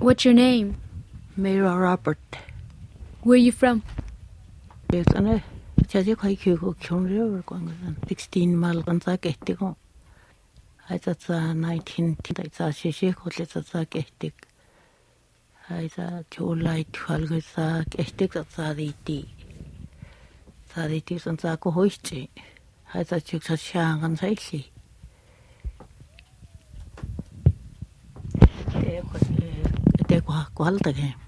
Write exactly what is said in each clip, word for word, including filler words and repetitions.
What's your name? Mira Robert. Where are you from? Yes, and jadi kau kau kau kau sixteen mal kan saya kehtik. Aja sa nineteen sa sisi kau le sa kehtik. Aja July twelve sa kehtik sa diti. Sa diti sa sa kau hoisti. Aja cik sa siang kan saya si. Dek kau kau hal tak eh.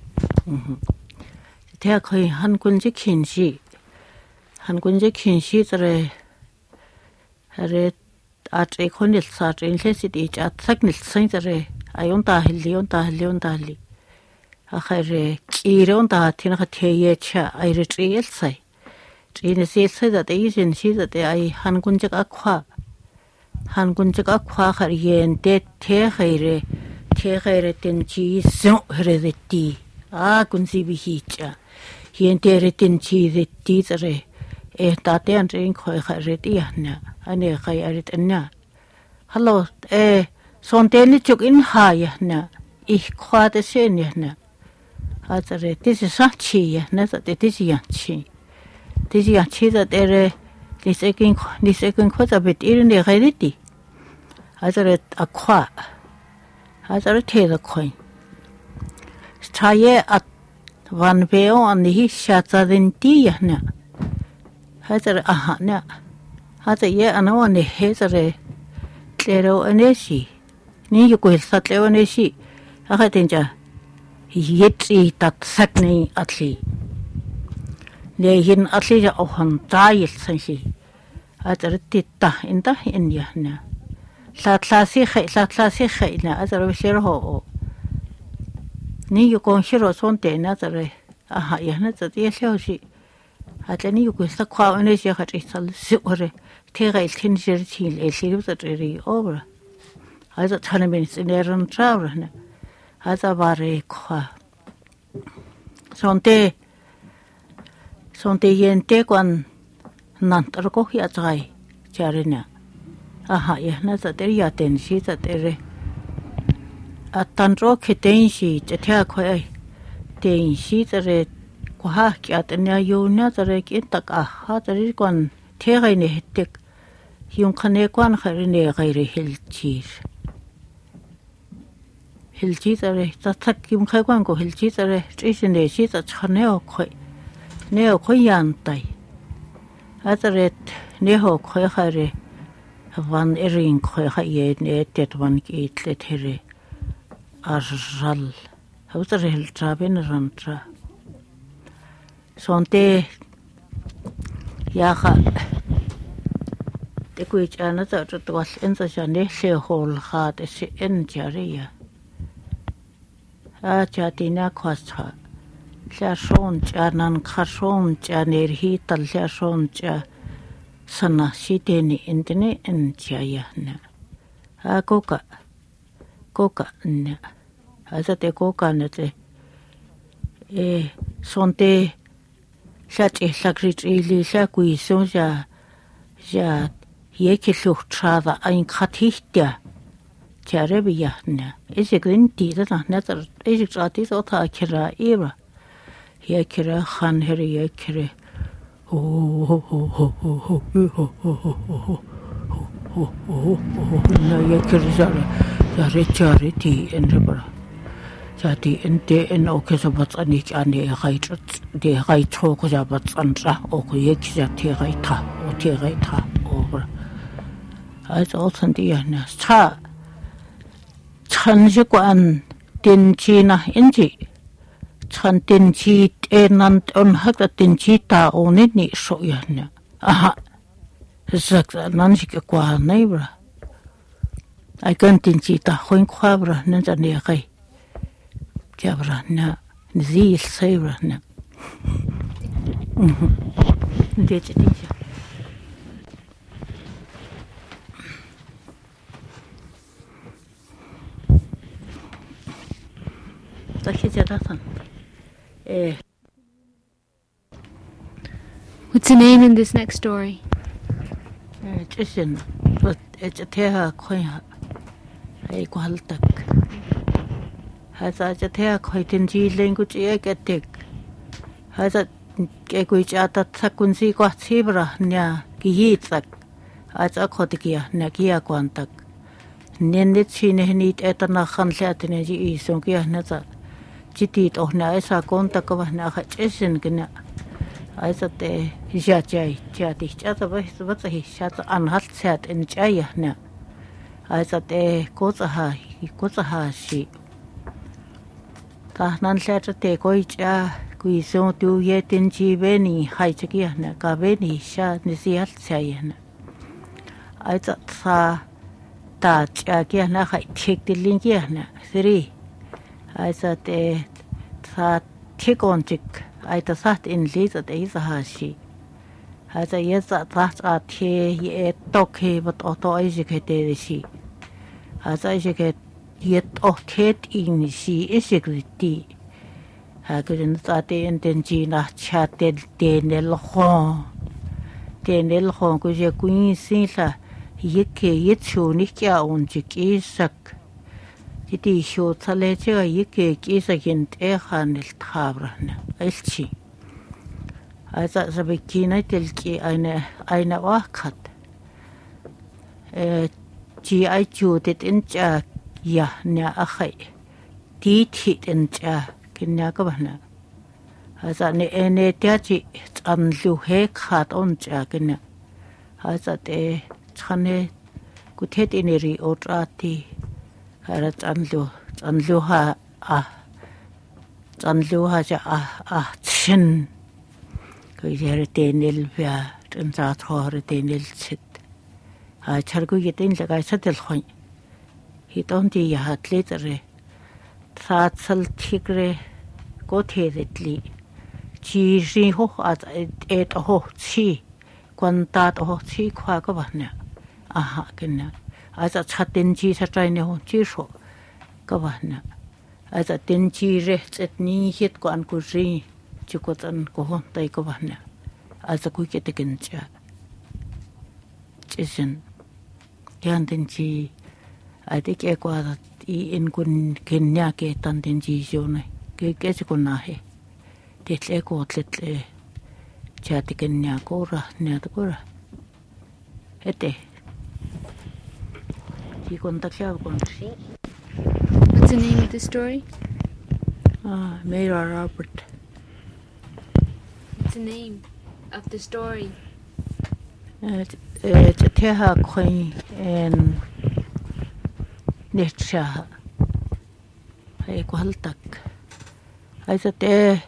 Dek kau han kunci kinsi. Han kunci kinsi tere. Hare at ekonil sa tere inlesit ich at saknil sain tere. Ayon tahli, ayon tahli, ayon tahli. Akhire kire on dah tina khathiye cha aire triel sai. Trine se se da te isin si da te ai han kunci akwa. Han kunci akwa khar yen te te khaire. Te khaire ten chi so herediti. Ah kunci bihicha. Yen te retin chi retti tere. Eh tate an ring khoi khaireti na. Ane khai arit na. Hello eh son teni chuk in ha ya na. Ich khwa de sen ya na. Azare this is sachi ya na sa te this ya chi. This ya chi da tere this ekin this ekin khoza bit irin de khaireti. Azare akwa. Azare te da khoi. Staye at van veo an hi shatsa den ti ya na. Hazare aha na. Hazare ye anawa ne hazare tlero aneshi. Ni yu ko sa tlero aneshi. Aha tenja yetri tak sakni atli. Ne hin atli ja ohan tail sanshi. Hazare titta inda in ya na. La tlasi khay la tlasi khay na azare shiro ho. Ni yu ko shiro son te na zare. Aha ya na zati ya shi. Atani yu ko sa kwa ane shi khat sal sure te ga il tin shir tin e shi ru ri over. Haza thana ben sineran traur na. Haza bare kwa. Sonte sonte yente kwan nan tar ko ya trai charina. Aha ya na sa ter ya ten shi sa ter. Atan ro kheten shi chatha khoi ten shi tere kwa kya tanya yuna tere ki tak a ha tere kon thega ne hetek yung khane kwan khare ne gaire hilchir hilchi tere ta tak yung khai kwan ko hilchi tere trisine shi ta chane o khoi ne o khoi yan tai ha tere ne ho khoi khare van erin khoi khaye ne tet van ki tle there arral hautar hel traben rantra sonte ya kha te ku chana ta to was en sa jane se hol kha te se en jaria a chatina khwascha la shon chanan khashon chaner hi tal la shon cha sana shiteni intene en chaya na a koka koka na Haza te koka na te e sonte shat e sakrit ili sa kui so ja ja yeke luch trava ein khatihtia charebe ya na is ek din ti da na tar is ek trati so tha kira era ye kira khan her ye kire ho ho ho ho ho ho ho ho ho ho na ye kire zare zare charity en rebra Jadi ente en oke sabat anik ane gai de gai toko sabat anra oke yek jati gai ta o te gai ta over. As also dia na cha chan je kwan tin chi na inji chan tin chi enan on hak tin chi ta oni ni so ya na. Aha. Zak nan ji kwa neighbor. Ai kan tin chi ta khoin khwabra nan ja ne gai. Jabrana, zil sayrana. Mhm. Dece dece. Eh. What's the name in this next story? Eh, Jason, but it's a teha koya. Hey, kuhaltak. Hasa ja thea khoitin ji lengu chi eketik. Hasa ke kui cha ta sakun si kwa sibra nya ki yitsak. Hasa khotikia nya kia kwantak. Nendit sine nit etana khan liatine ji isong kia nasa. Jitit oh na esa kontak wa na khachesin kina. Hasa te jachai chati chata ba ba hi chata anhal chat in chaya nya. Hasa te koza ha koza ha shi. Ta nan leta te koi cha kui song tu ye tin chi veni hai chakia na ka veni sha ni si al chaya na. Ai ta sa ta cha kia na hai thik ti ling kia na sri. Ai sa te sa thik on chik ai ta sat in li sa te sa ha shi. Ai sa ye sa ta sa the ye tok he bat o to ai je ke te shi. Ai sa je ke yet oh ket in si isigriti hagrin tate intenji na chatel tenel ho tenel ho ko je kuin sinla yeke yetsu ni kya on ji kisak ti sho tsale che yeke kisakin te khanel thabrana elchi asa sabikina telki eine eine wakat äh ji ai chu det in cha ya nya akhai ti thi den cha kinya ka bana hasa ne ene tia chi chan lu he khat on cha kinya hasa te chane ku the ti ne ri o tra ti hara chan lu chan lu ha a chan lu ha cha a a chin ko yere te nel vya ten za thor te nel chit ha char ku ye ten la ga sa tel khoi hi ton ti ya hatle tare saat sal thikre ko theretli chi ri ho at et ho chi kwantat ho chi khwa ka bana aha kenna asa chatin chi sa trai ne ho chi sho ka bana asa tin chi re chet ni hit ko an ku ri chi ko tan ko ho tai ka bana asa ku ke te ken cha chisen yan tin chi ate ke kwa i in kun kenya ke tan den ji jone ke ke ko na he te tle ko tle cha te kenya ko ra ne ta ko ra ete ji kon ta kya kon si What's the name of the story? ah Mera Robert. What's the name of the story? eh eh te ha khoi en Netsha ay ko haltak ay sa te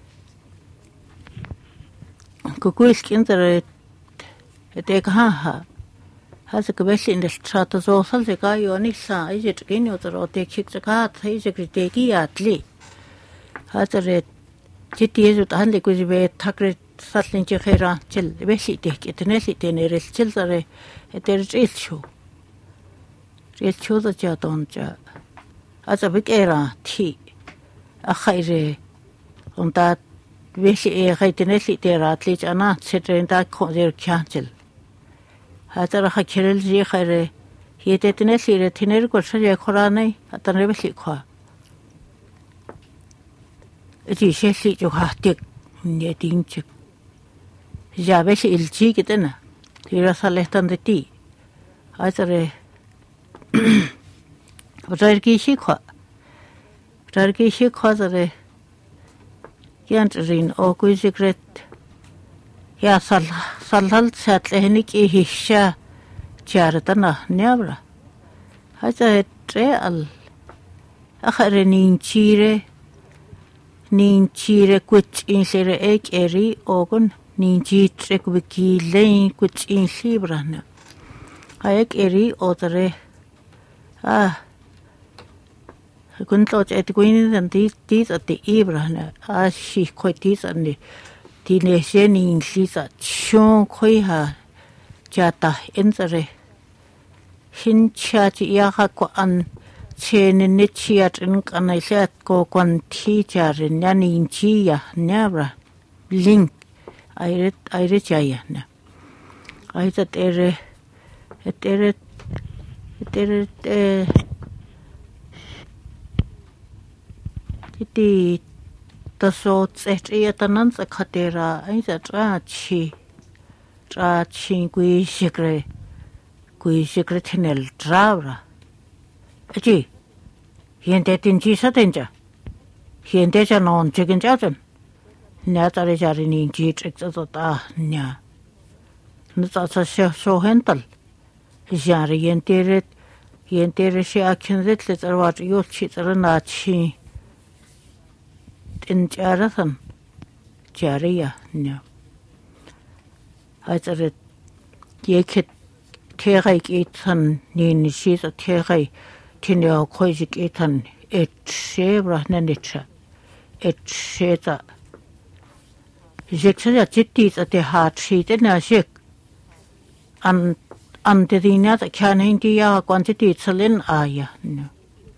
ko kuis kintere te ka ha ha sa ka besin del trata so sal se ka yo ni sa ay je kin yo tro te khik ka thai je krite ki atli ha sa re chiti je ta han le ko je be thakre satlin je khera chil besi te ke te ne si te ne rel chil sa re te ril chu Re choda cha don cha asa bik era thi a khaire on ta vesi e khaitene li tera atli chana chetre ta khojer khanchel ha tara khakhirel ji khaire yete tene li re thiner ko sare khora nai atane besi kha ji she li jo ha tik ne ting chi ja besi il chi kitena tira sale tan de ti ha tare Rarki shikha Rarki shikha zare Yantrin o kui secret Ya sal salhal satle henik e hisha charatana nyabra Haja tre al Akhare nin chire Nin chire kuch insere ek eri ogun nin chitre kubiki lein kuch insibrana Hayek eri otare Ah, kun to et kuin den ti ti at the ibrana a shi khoi ti san ni ti ne she ni shi sa chon khoi ha cha ta en zare hin cha chi ya ha ko an che ne ne chi at in kan ai se ko kon ti cha re nya ni chi ya nya bra link ai re ai re cha ya na ai ta tere tere tere Iti taso tsetriya tanan sa katera ay sa trachi. Trachi kui shikre. Kui shikre tinel travra. Aji, hiente tinji sa tinja. Hiente sa non chicken jajan. Natare jari ni jitrik sa ta nya. Nata sa so hental. Jari hiente hiente shi akin ritlet arwat yolchi taranachi. In Jarathan, Jaria, no. I said it, ye kit terek eaton, nin she's a terek, tinio koisik eaton, et shebra nanicha, et sheta. Jexia jitties at the heart sheet in a shik. And under the net can India quantity salin aya, no.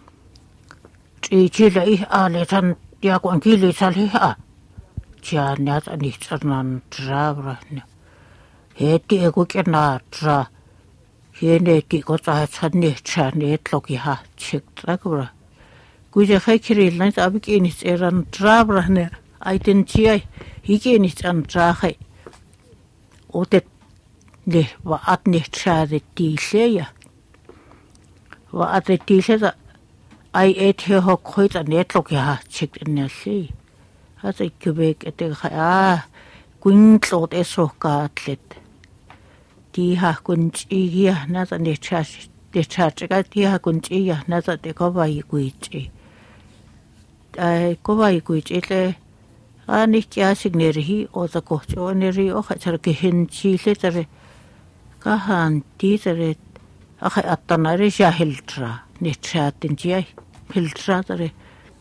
Chile are letan. Ja kun kili sali ha. Ja nat ani sarnan dravra. Heti egu kena dra. Hene ti ko ta sanni chane tloki ha chik trakra. Kuja khakiri lan abiki ni eran dravra ne. Aiten chi hiki ni an drahe. Otet ne wa atni chade ti leya. Wa ate ti leya. I ate here ho quite a netlock ya chick in the sea. As a cubic at the ah, queen clot a so gatlet. Tea ha couldn't eat not a charge, the charge got tea couldn't eat not at the cover you quit. I cover you quit it. I need ya signary or the coach or nearly or a hin cheese litter. Kahan teaser it. I at the Narisha Hiltra. Ni chat in Jay, Piltratare.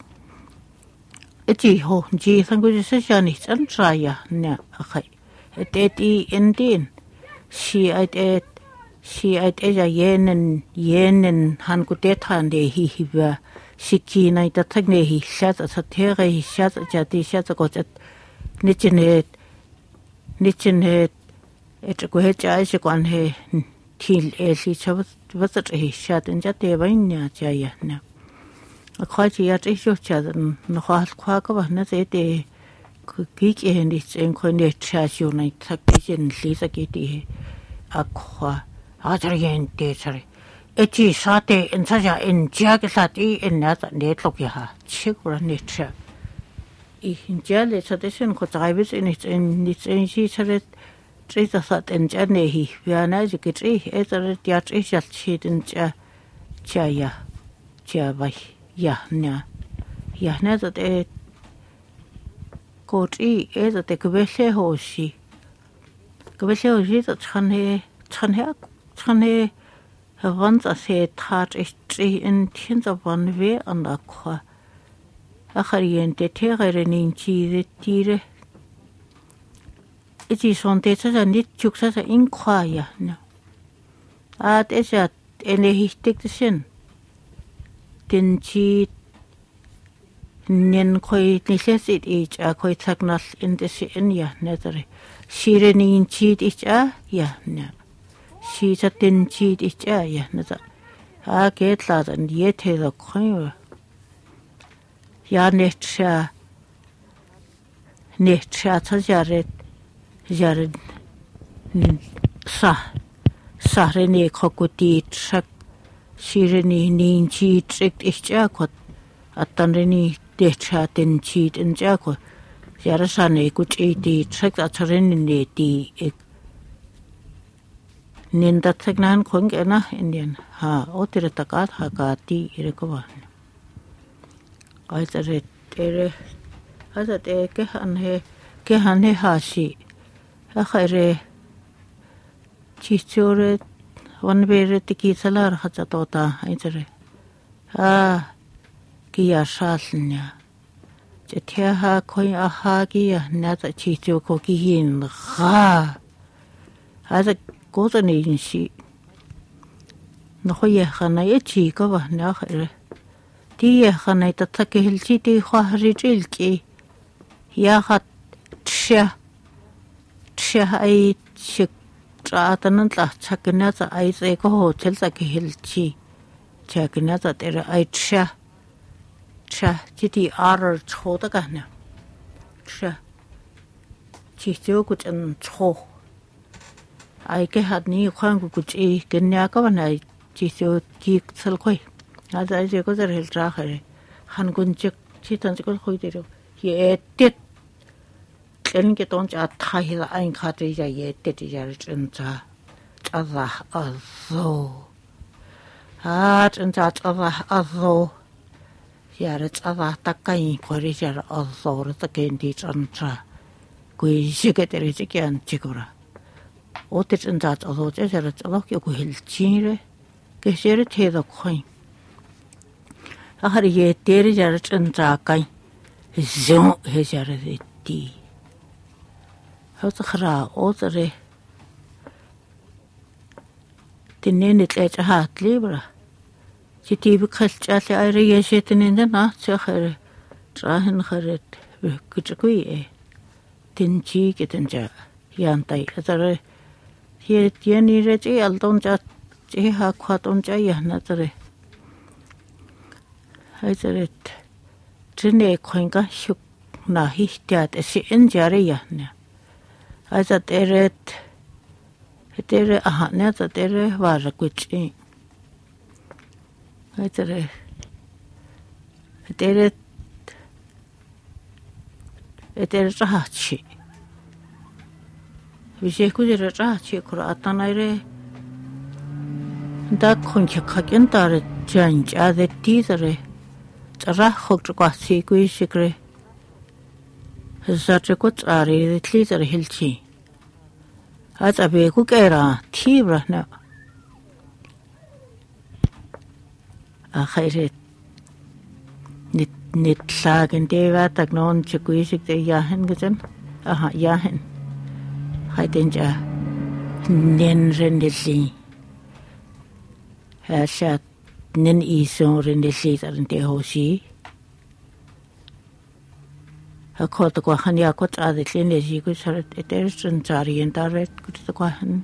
A G ho, G, thank you, Sessionis, and try ya, na, a dead e Indian. She I'd ate, she I'd ate a yen and yen and Hangudetan de he were. She keen I the tagne he shot at a terre, he shot at Jati, shot got at Nitchin head, Nitchin head, at a great eyes on her. Till Elsie was at he shot and Jate Vanya Jayana. A quite yet is your children, no hard quack of another day. Geek and its incarnate chas unite, Sakian, Lisa Kitty, a qua, Adrian Desere. Eti sate and Saja in Jagasati in that netlokia, chikra nature. In jealous addition, because I was in its in its in she said. Trees a thought in Jenny, we are now you get three, either at your tree shall cheat in Cha Chaya, Chavai, Yahna, Yahna that a coat e, either the Gabeshe hoshi. Gabeshe hoshi that Chane, Chane, Chane, have once a said heart is tree in tins of one way on the qua. A hurriente terror in cheese, tire. It is on this as a knit chooks as an inquire. No. At is at any he take the sin. Then she nin quite necessit each a quite sagnal in the sin ya nether. She renning cheat each a ya no. She's a tin cheat each a ya nether. I get lad and yet the coin. Ya nature nature has yared. Jared sa Sarene cocotti track Shireni nin cheat tricked each jacket at Tanrini de chat in cheat and jacket. Yarasane could eat the track at Serenity the Ninda Tagnan Kongena Indian ha Otiratakat Hakati Irikovan. I said it as a day Kehane Kehane Hashi. Akare Chichore one bear the Kisalar Hatatota, Itere. Ah, Gia Shaslnia. Jetiaha coin a hagia, not a chicho coquin. Ha! As a golden in she. Noya Hanaechi cover Nacher. Tia Hanaita Takil City Hahrijilki. Yahat Chia. I chick Tratan Chakanata, I say, go hotels like a hill chi. Chakanata, there I cha. tra titi arar choda gana tra titio kuchan cho ai ke had ni khang ku chi kenya ka banai titio ki sal khoi ada je ko der hel tra khare han gun chik chitan chik khoi dero ye tet ken ke ton cha tha hil ain kha te ja ye tet ja chen cha cha za azo ha chen cha cha za azo ya cha za ta kai khori ja azo ra ta ken di chan cha kui shige tere che kyan chikora ote chen cha azo che ja cha lo ke ku hil chi re ke shere the da khoi ahar ye tere ja chen cha kai zo he ja re ti ha ta khra o tere tinne tle cha hat libra ti ti bi khal cha le ai re ye she tinne na cha khare tra hin khare ku cha ku ye tin chi ke tin cha yan tai tere ye ye ni re chi al ton cha chi ha khwa ton cha ya na tere hai tere tinne khoin ka shuk na hi tia te si en ja re ya na hai ta tere tere aha ne ta tere wa ra ku chi hai tere tere tere cha chi विशेष कुछ रचा अच्छी खुराता नहीं रे दा खुंच खाकिन तारे जांच आधे तीस रे चरा खुद क्वासी कोई शिकरे ज़ाटे कुछ आरे तीस रे हिलची आज अबे को कह रहा थी बरना आखिर नित नित लागन देवा तक नॉन चुकी शिकते याहन गजन आहा याहन hai den ja nen ren de li ha sha nen I so ren de li ta de ho si ha ko ta kwa han ya ko ta de len de ji ko sar te ter chen cha ri en ta re ko ta kwa han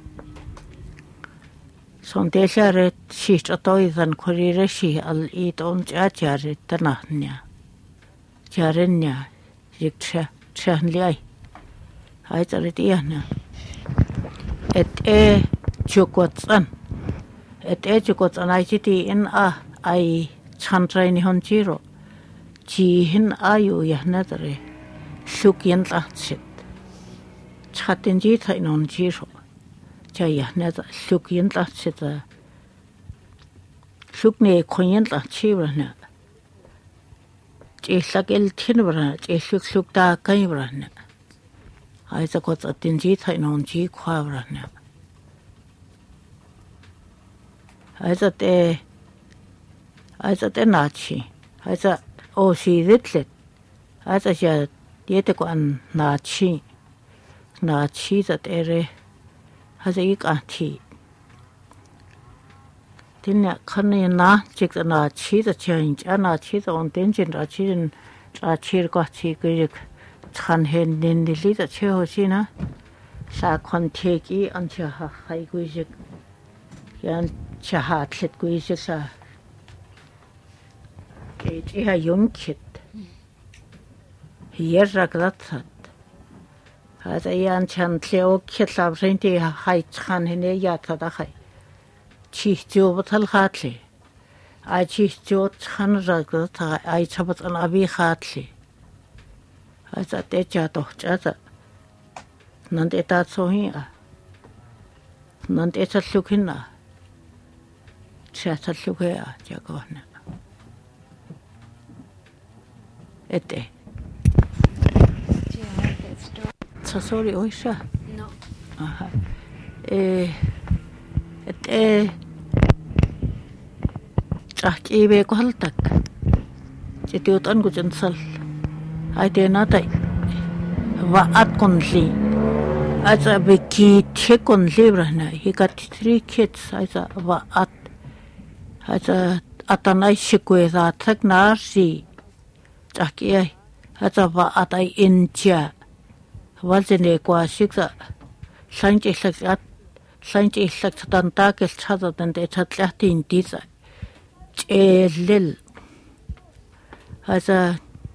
son de sha re shi ta to I dan ko ri re shi al I ton cha cha re ta na nya cha ren nya yik cha cha li ai hai tsare tia na et e chukotsan et e chukotsan ai chiti in a ai chantrai ni hon chiro chi hin ayu ya na tare shukien la chit chatin ji thai non chiro cha ya na ta shukien la chit shuk ne khoyen la chiro na che sakel thin bra che shuk shuk ta kai bra na ai za ko ta tin ji thai non ji khwa bra na ai za te ai za te na chi ai za o shi ritlet ai za ja ye te ko an na chi na chi za te re ai za ik a thi tin ya khan ne na chik na chi za chen cha na chi za on ten chin ra chi ra chi ko chi ke chan hen nen de li da che ho si na sa kon the ki an cha ha hai gu ji yan cha ha tlet gu ji sa ke ji ha yum kit hier ra grat hat ha da yan chan tleo kit la ren de hai chan hen ya ta da hai chi jo batal khatli ai chi jo chan ra grat ai chabat an abi khatli Asa te cha to cha sa nan te ta so hi a nan te sa lu khin na cha sa lu ke a cha ko na ete sa sorry oi sha No. aha e ete cha ki be ko hal tak che ti utan ko chen sal ai te na tai va at kon li acha be ki the kon li bra na he got three kids acha va at acha atanai shikwe za thak na si cha ki ai acha va at ai in cha wal je ne kwa shik sa sang che sak at sang che sak tan ta ke cha da tan te cha tla tin ti sa che lel altså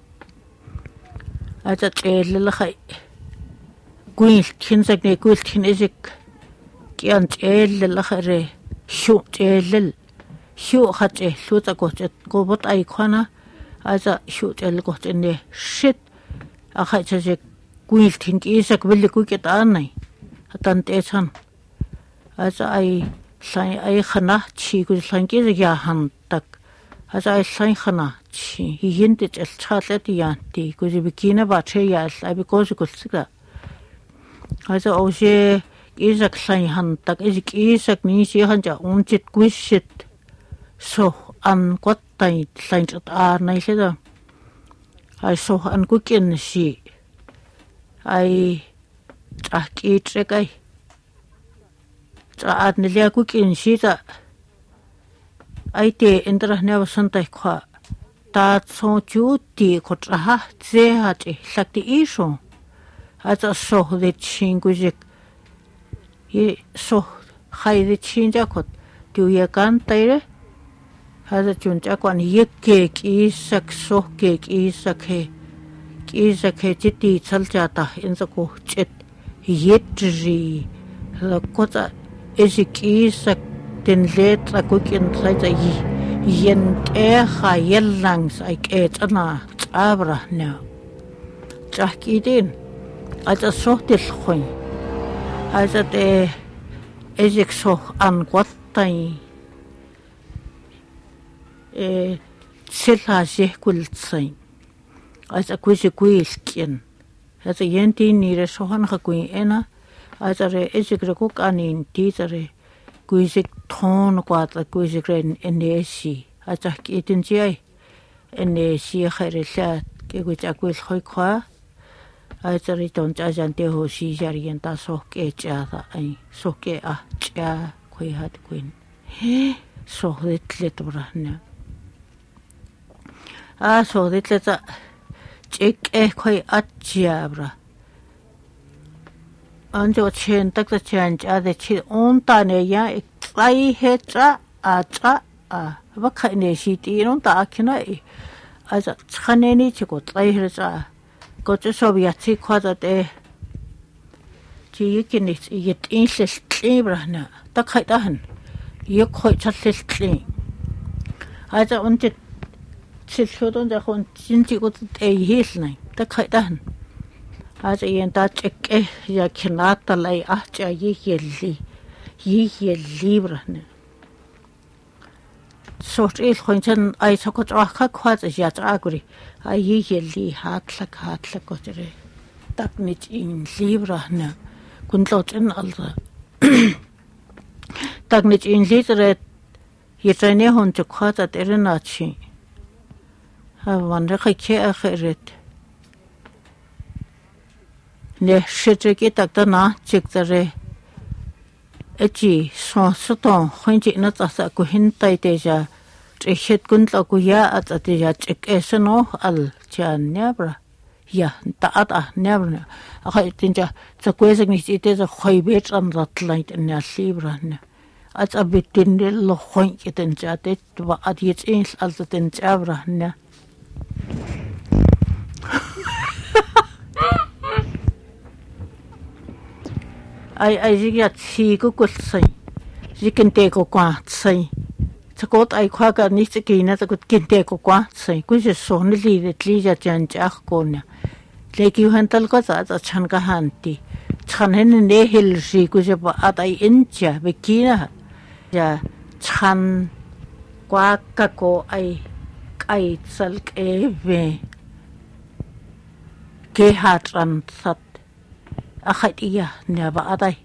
altså tælle lagay guilt kinsak ne guilt kinesik kian tælle lagare shu tælle shu khat luta godt gobot ay khana altså shu tælle godt ne shit akhay tæsik guilt kin isak ville kuket anay hatan tæsan altså ay sai ay khana chi gu sanki ya han tak altså ay sai khana chi hinte tel chalet yanti gu bikina ba che ya ay because kulsika also oje isak sai han tak isak isak ni si han ja unchit guishit so an quat tai sai chat ar nai se da ay so an ku ken si ay aki trekai at nilia ku kin si ta ai te indra ne wasan tai kha ta so chu ti ko tra ha ze ha ti sakti iso ata so de chingujik ye so khai de chinja ko tu ya kan tai re ha da chun cha kwan ye ke ki sak so ke ki sak he ki sak he ti ti chal cha ta in sa ko chet ye tri la ko ta Ezekiel den letra kukin tlaita yi yen e khayel langs ik et ana abra na chakidin ata sohtil khoin ata te ezek so an quattai e selha je kultsain ata kuise kuilkin ata yenti ni re sohan khakuin ena also es ist gerade guck an in dieser Guisik Ton quadra Guisik in der Sie also geht in Sie in der Sie herrlich geht ja gut heute also ich don't ajan der ho Sie jarien da so geht ja ein so geht ah ja koi hat queen so litlet brahna ah so litlet check eh koi atja bra anjo chen tak ta chen cha de chi on ta ne ya ai he cha a cha a ba khai ne si ti non ta khina e a cha chane ni chi ko tai he cha ko che so bi chi kha da de chi yik ni ye tin se tli bra na ta khai ta han ye khoi cha se tli a cha on che chi chodon da khon chin chi ko te hi hlai ta khai ta han also yen da check ja knata lei ach ja je yelli je yelli brane so il khoinchen ai so ko tra kha ja tra guri ai je yelli hatla hatla ko tere tak nit in libra na kun lot in alza tak nit in litre je trene hon to kha ta tere na chi ha wonder ke akhret ne shiteki takta na chikzare echi so soton khonji na tsa ko hintai te ja chhet kun la ku ya at te ja chek esno al chan nebra ya ta ata nebra a khai tinja tsa kwezek ni te za khoi bet am ratlait na libra na at a bitin de lo khonji ten ja te wa at yet in al ten chabra na ai ai ji ya chi ko ko sai ji ken te ko kwa sai cha ko ai khwa ka ni chi ki na cha ko ken te ko kwa sai ku je so ni li de li ja chan cha ko na le ki han tal ko cha cha chan ka han ti chan hen ne hil ji ku je ba at ai in cha be ki na ja chan kwa ka ko ai kai sal ke ve ke hat ran sat a khai iya ne ba adai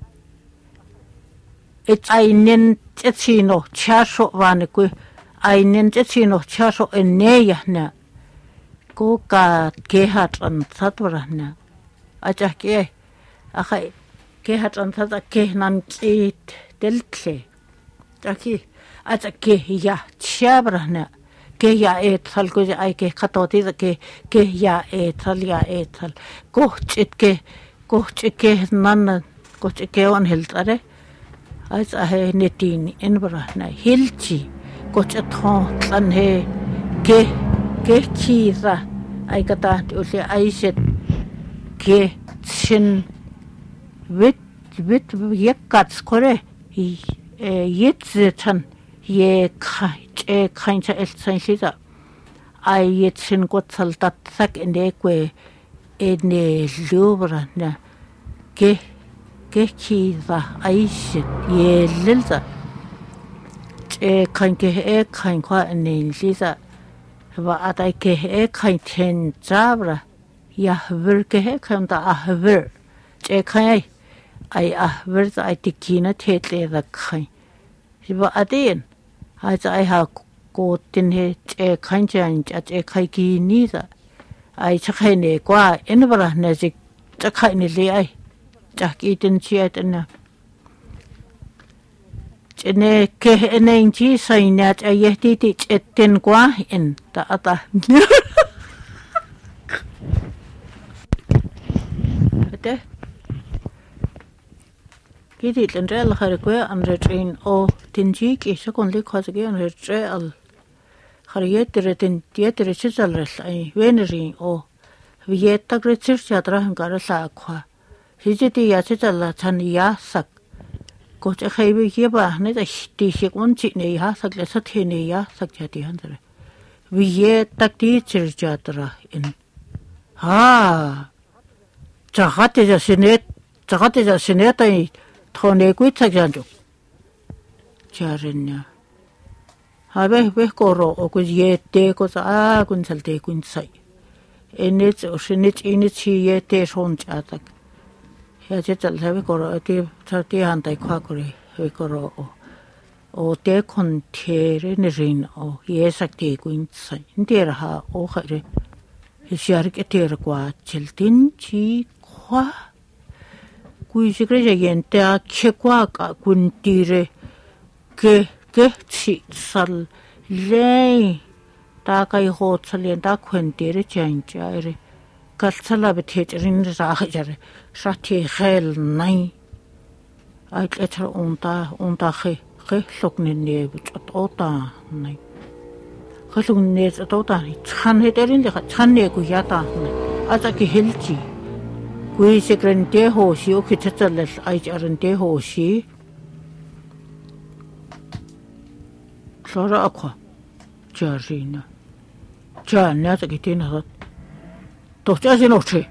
et ai nen chino cha so van ku ai nen chino cha so ne ya na ko ka ke hat an satwara na a cha ke a khai ke hat an sa ke nan it del kle ta ki a cha ke ya cha bra na ke ya et sal ko ai ke khatoti ke ke ya et sal ya et sal ko chit ke koch ke nan koch ke on hiltare as a he netin in bra na hilchi koch thon tlan he ke kehkiira aikata uli aiset ke sin vit vit yekkats kore yitzetan ye kai e kaincha eltsan sida ai yitsin kotsal tatsak indekwe ene lubra na ke ke kiza aiset ye lilza e kain ke e kain kwa ene lisa va atai ke e kain ten zabra ya vir ke e kain da ahver e kain ai ahver ai tikina tetle da kain va adin ai ai ha ko tin he e kain jan e kai ki ni da ai chakai ne kwa enbra na ji chakai ne le ai chaki tin chia tin ne ke enen ji sai na a ye ti ti tin kwa in ta ata ate kidi tin rel har ko an retrain o tin ji ki so kon le khaz ge an retrail har ye tere tin tie tere chal rel ai veneri o ye tak re chir chadra han gar sa khwa hiji ya chal la chan ya sak ko che khai bi ye ba ne da ti shi kon chi ne ya sak le sa the ne ya sak ja ti han dare vi ye tak ti chir chadra in ha chagate ja sine chagate ja sine tai thone ku chak jan jo charenya habe be koro o ku ye te ko sa kun sal te kun sai enit o shinit init chi ye te son cha tak ya che chal habe koro te te han tai kha kore he koro o o te kon the re ne rin o ye sak te kun sai nter ha o khare he shar ke te kwa chil tin chi kwa kui sikre ja yen te a che kwa ka kun tire ke ke chi sal le ta kai ho chalen ta khwen tere chen chaire kal chala be the rin ra jare sa the khel nai ai ke thar on ta on ta khe khe lok ne ne to ta nai khe lok ne to ta chan he terin de chan ne ku ya ta a cha ki helchi kui sikren te ho shi o ke chal ai charan te ho shi Sora akwa jarina jana ta kitina ha to cha sin oche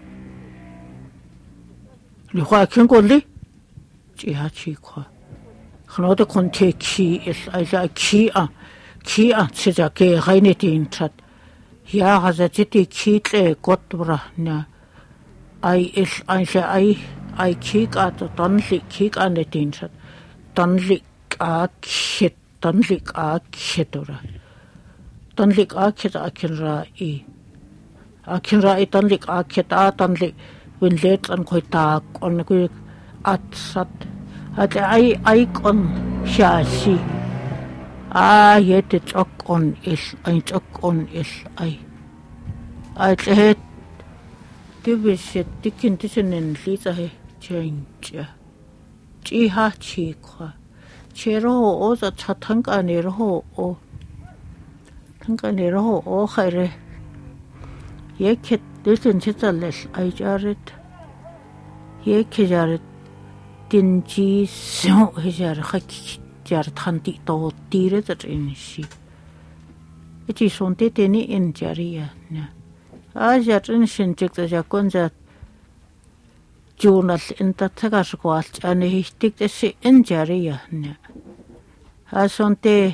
li khwa khin ko li chi ha chi khwa khno de kon te ki is ai ja ki a ki a che ja ke gaine tin chat ya ha za ti ki tle got bra na ai is ai ja ai ai ki ka to ton li ki ka ne tin chat ton li ka khit ton lik a khitora ton lik a khit a khinra I a khinra I ton lik a khit a ton lik win let an khoi ta on ku at sat at ai ai kon sha si a yet chok on is ai chok on is ai ai tle divisit dikin tisenen lisa he change chi ha chi kha chero o za chathang ka ne ro o thang ka ne ro o khaire ye khet dilchen chitales ai jaret ye khajaret tin ji so he jar khak jar than ti to ti re ta in shi eti son te te ni in jaria na a jar in shin chik ta ja kon ja journal in ta thaga skwalt ane histik te si in jaria na a son te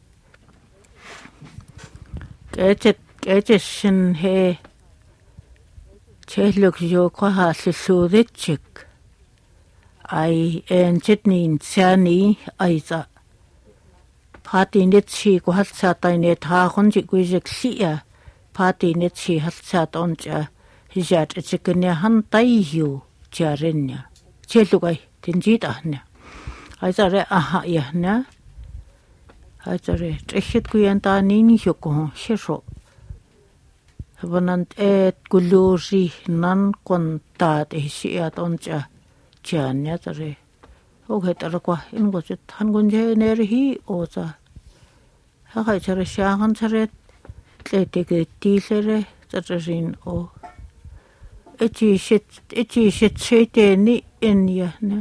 Eche eche shin he cheluk jo ko ha su de chik ai en chitnin chani ai za party net chi ko hat sa tai ne tha khon ji ku je khli ya party net chi hat sa ton cha hijat chikne han tai yu charenya cheluk ai tin ji da ne ai za re aha ya na Ajare trechit kuyanta nini hyoko shesho Vanant et guluri nan konta te siya toncha chanya tare oge tarakwa ingo chit han gunje nerhi oza ha kai chare shangan chare tlete tiilere tatarin o eti shit eti shit shiteni injahna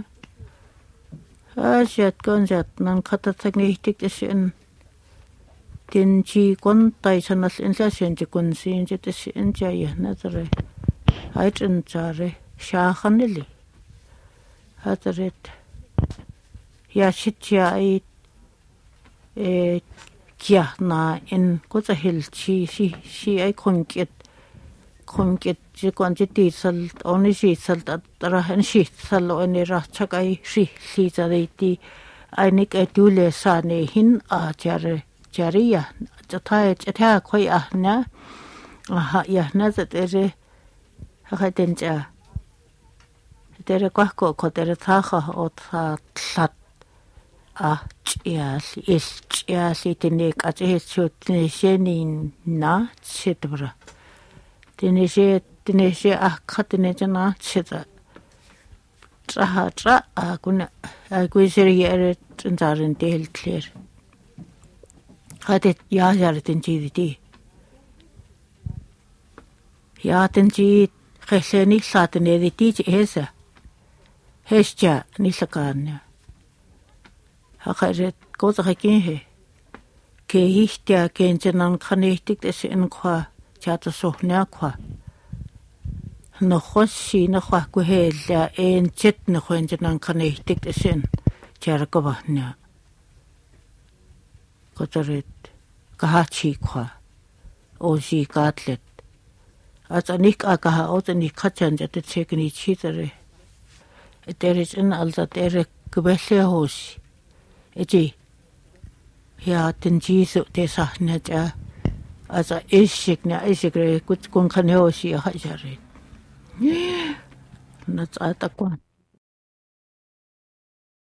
asiat konjat nan katatsagniihtik tasin tinji kontai sanal inlasen kunsin tasin jayahna tare haitun tare shaahanili hataret ja shitja ei e kiahna in kota hilchi si si ei konket konket je konje tisal oni sisal tara en sisal oni rachakai si si zariti ainik etule sane hin a jare jaria jatha jatha khoi ahna aha yahna zatere hatenja tere kwako kotere thaha otha tlat a chias is chias itine kache chutne shenin na chitbra tine she tine she a khatne jana chita tra tra a kuna a kuiseri ere tsarin del clear hatet ya jar tin chidi ya tin chi kheseni satne diti esa hesja nisakan hakaret kozakin he ke hihtia kenjenan khanehtik desin kwa chata sohna kwa no khoshi na kwa ku hella en chet na khenjenan khanehtik desin charkabahna kotaret kahachi kwa oji katlet atanik akaha otani khachan jate chekni chitare eteris in alta tere kubelle hosi eti ja den jisu te sahna ja asa ishikna ishikre kut kun khaneosi hajare na tsata kwan